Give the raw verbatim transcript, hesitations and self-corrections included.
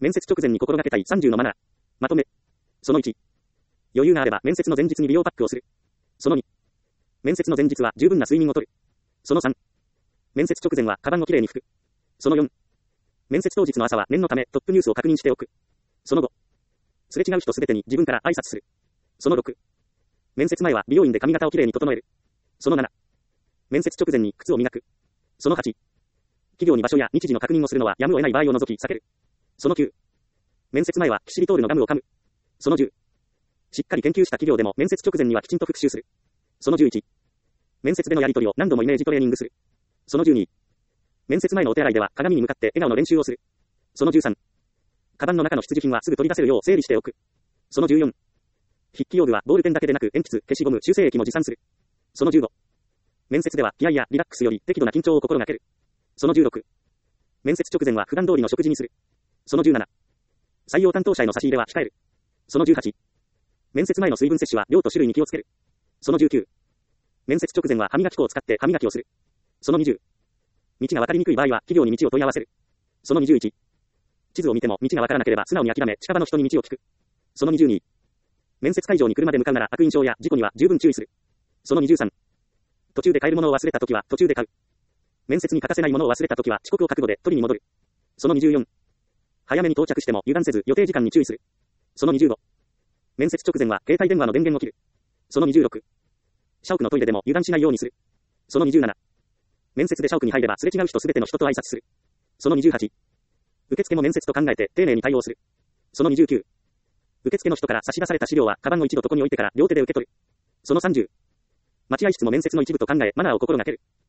面接直前に心がけたいさんじゅうのマナー。まとめ。そのいち。余裕があれば面接の前日に美容パックをする。そのに。面接の前日は十分な睡眠をとる。そのさん。面接直前はカバンをきれいに拭く。そのよん。面接当日の朝は念のためトップニュースを確認しておく。そのご。すれ違う人すべてに自分から挨拶する。そのろく。面接前は美容院で髪型をきれいに整える。そのなな。面接直前に靴を磨く。そのはち。企業に場所や日時の確認をするのはやむを得ない場合を除き避ける。そのきゅう。面接前はキシリトールのガムを噛む。そのじゅう。しっかり研究した企業でも面接直前にはきちんと復習する。そのじゅういち。面接でのやり取りを何度もイメージトレーニングする。そのじゅうに。面接前のお手洗いでは鏡に向かって笑顔の練習をする。そのじゅうさん。カバンの中の必需品はすぐ取り出せるよう整理しておく。そのじゅうよん。筆記用具はボールペンだけでなく鉛筆、消しゴム、修正液も持参する。そのじゅうご。面接では気合やリラックスより適度な緊張を心がける。そのじゅうろく。面接直前は普段通りの食事にする。そのじゅうなな。採用担当者への差し入れは控える。そのじゅうはち。面接前の水分摂取は量と種類に気をつける。そのじゅうきゅう。面接直前は歯磨き粉を使って歯磨きをする。そのにじゅう。道が分かりにくい場合は企業に道を問い合わせる。そのにじゅういち。地図を見ても道が分からなければ素直に諦め近場の人に道を聞く。そのにじゅうに。面接会場に車で向かうなら悪印象や事故には十分注意する。そのにじゅうさん。途中で買えるものを忘れたときは途中で買う。面接に欠かせないものを忘れたときは遅刻を覚悟で取りに戻る。そのにじゅうよん。早めに到着しても油断せず予定時間に注意する。そのにじゅうご。面接直前は携帯電話の電源を切る。そのにじゅうろく。社屋のトイレでも油断しないようにする。そのにじゅうなな。面接で社屋に入ればすれ違う人すべての人と挨拶する。そのにじゅうはち。受付も面接と考えて丁寧に対応する。そのにじゅうきゅう。受付の人から差し出された資料はカバンを一度床に置いてから両手で受け取る。そのさんじゅう。待合室も面接の一部と考えマナーを心がける。